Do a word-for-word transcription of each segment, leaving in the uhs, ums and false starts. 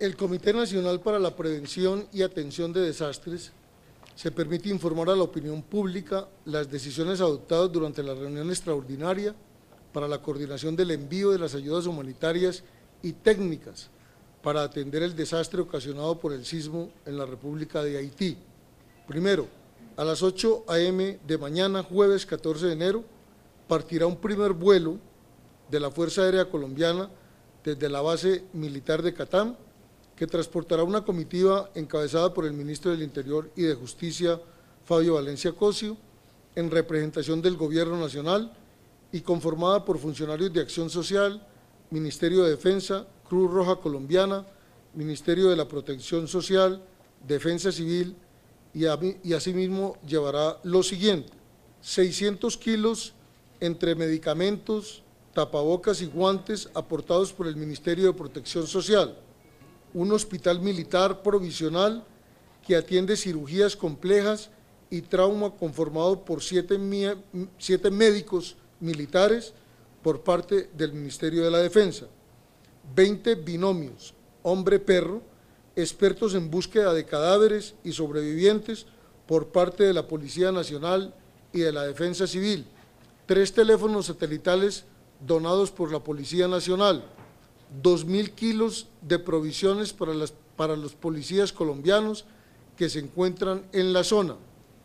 El Comité Nacional para la Prevención y Atención de Desastres se permite informar a la opinión pública las decisiones adoptadas durante la reunión extraordinaria para la coordinación del envío de las ayudas humanitarias y técnicas para atender el desastre ocasionado por el sismo en la República de Haití. Primero, a las ocho a eme de mañana, jueves catorce de enero, partirá un primer vuelo de la Fuerza Aérea Colombiana desde la base militar de Catam, que transportará una comitiva encabezada por el ministro del Interior y de Justicia, Fabio Valencia Cosio, en representación del Gobierno Nacional y conformada por funcionarios de Acción Social, Ministerio de Defensa, Cruz Roja Colombiana, Ministerio de la Protección Social, Defensa Civil, y, a, y asimismo llevará lo siguiente: seiscientos kilos entre medicamentos, tapabocas y guantes aportados por el Ministerio de Protección Social, un hospital militar provisional que atiende cirugías complejas y trauma conformado por siete, siete médicos militares por parte del Ministerio de la Defensa, veinte binomios hombre-perro, expertos en búsqueda de cadáveres y sobrevivientes por parte de la Policía Nacional y de la Defensa Civil, tres teléfonos satelitales donados por la Policía Nacional, dos mil kilos de provisiones para, las, para los policías colombianos que se encuentran en la zona.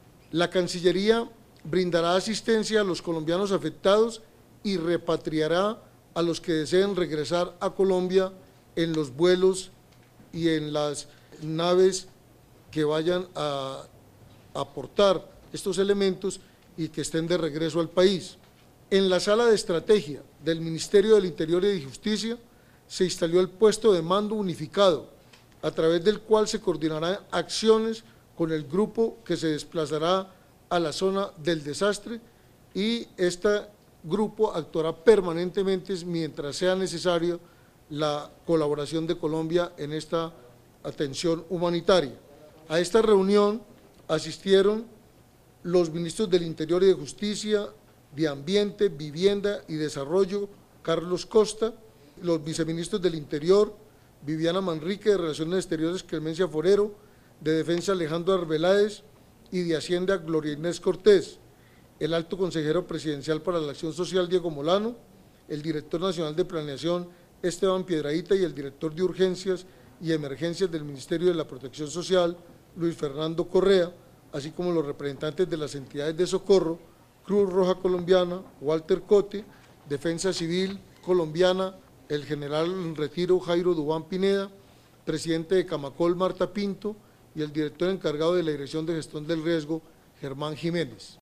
La Cancillería brindará asistencia a los colombianos afectados y repatriará a los que deseen regresar a Colombia en los vuelos y en las naves que vayan a aportar estos elementos y que estén de regreso al país. En la sala de estrategia del Ministerio del Interior y de Justicia se instaló el puesto de mando unificado, a través del cual se coordinarán acciones con el grupo que se desplazará a la zona del desastre, y este grupo actuará permanentemente mientras sea necesario la colaboración de Colombia en esta atención humanitaria. A esta reunión asistieron los ministros del Interior y de Justicia, de Ambiente, Vivienda y Desarrollo, Carlos Costa, los viceministros del Interior, Viviana Manrique, de Relaciones Exteriores, Clemencia Forero, de Defensa, Alejandro Arbeláez, y de Hacienda, Gloria Inés Cortés, el alto consejero presidencial para la Acción Social, Diego Molano, el director nacional de Planeación, Esteban Piedrahíta, y el director de Urgencias y Emergencias del Ministerio de la Protección Social, Luis Fernando Correa, así como los representantes de las entidades de socorro, Cruz Roja Colombiana, Walter Cote, Defensa Civil Colombiana, el general en retiro Jairo Dubán Pineda, presidente de Camacol Marta Pinto, y el director encargado de la Dirección de Gestión del Riesgo, Germán Jiménez.